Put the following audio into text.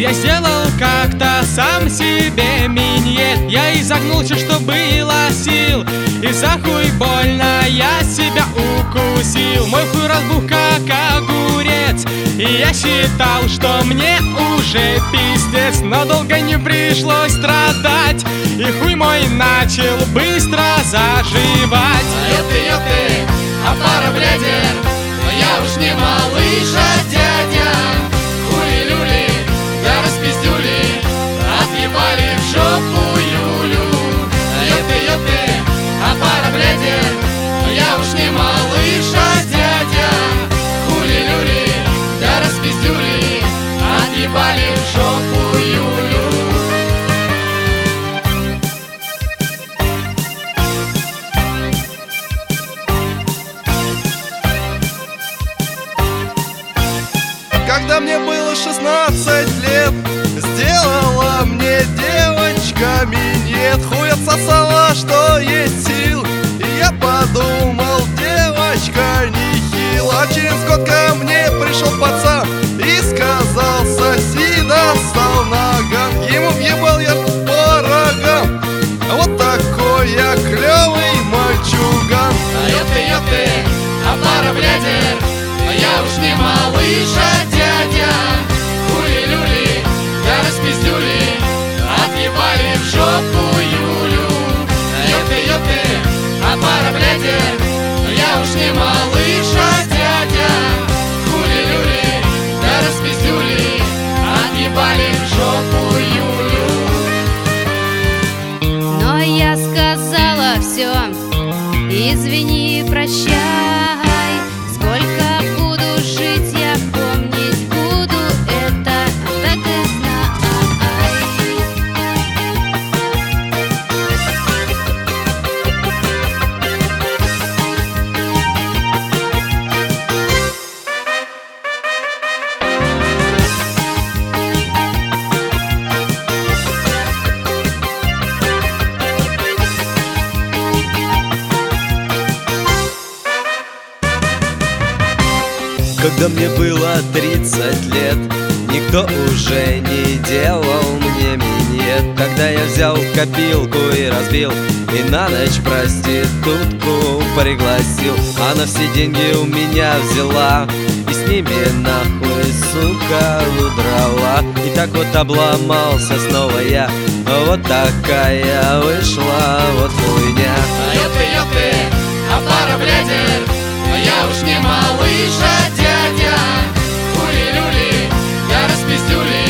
Я сделал как-то сам себе миньет. Я изогнулся, что было сил, и за хуй больно я себя укусил. Мой хуй разбух как огурец, и я считал, что мне уже пиздец. Но долго не пришлось страдать, и хуй мой начал быстро заживать. Ёпты, а пара блядер, но я уж не малыш, а дядя. Хули-люли, да распиздюли, отъебали в жопу Юлю. Ёпты, а пара блядер, но я уж не малыш, а дядя. Хули-люли, да распиздюли, отъебали в жопу Юлю. Когда мне было 16 лет, сделала мне девочка минет. Хуй отсосала, что есть сил, и я подумал, девочка нехил. А через год ко мне пришел пацан и сказал: соси, достал наган. Ему въебал я по рогам. Вот такой я клевый мальчуган. Ёпты, а пара блядер, но я уж не малыш, а дядя. Хули-люли, да распиздюли, отъебали в жопу Юлю. Ёпты, а пара блядер, но я уж не малыш, а дядя. Хули-люли, да распиздюли, отъебали в жопу Юлю. Но я сказала все, извини, прощай. Сколько буду жить, я помнить буду это, так и знай. Когда мне было 30 лет, никто уже не делал мне минет. Тогда я взял копилку и разбил, и на ночь проститутку пригласил. Она все деньги у меня взяла и с ними нахуй, сука, удрала. И так вот обломался снова я, вот такая вышла вот хуйня. Ёпты, а пара блядер, но я уж не малыш, а дядя. Хули-люли, да распиздюли,